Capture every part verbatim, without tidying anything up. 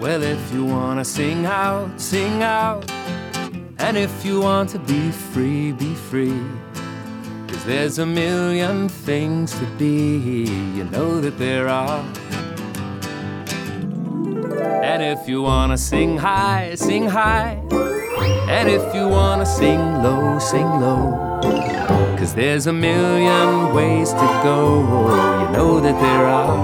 Well, if you wanna sing out, sing out. And if you want to be free, be free. 'Cause there's a million things to be, you know that there are. And if you wanna sing high, sing high. And if you wanna sing low, sing low. 'Cause there's a million ways to go, you know that there are.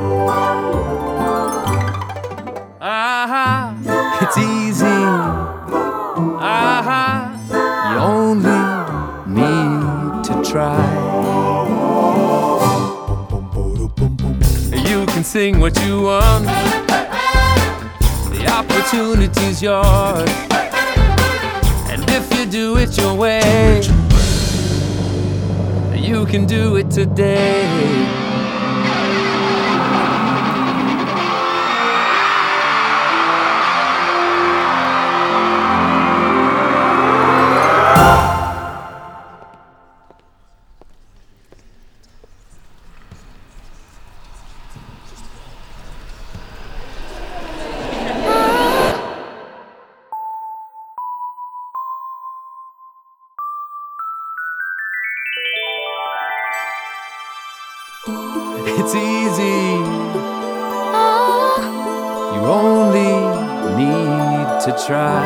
Aha, it's easy. Aha, you only need to try. You can sing what you want. The opportunity's yours. And if you do it your way, you can do it today. It's easy. You only need to try.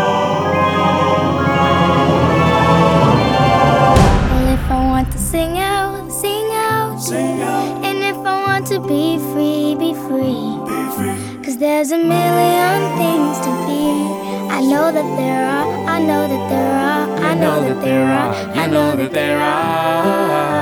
Well, if I want to sing out, sing out, Sing out, and if I want to be free, be free. be free. 'Cause there's a million things to be. I know that there are, I know that there are, I know that there are, You know that there are.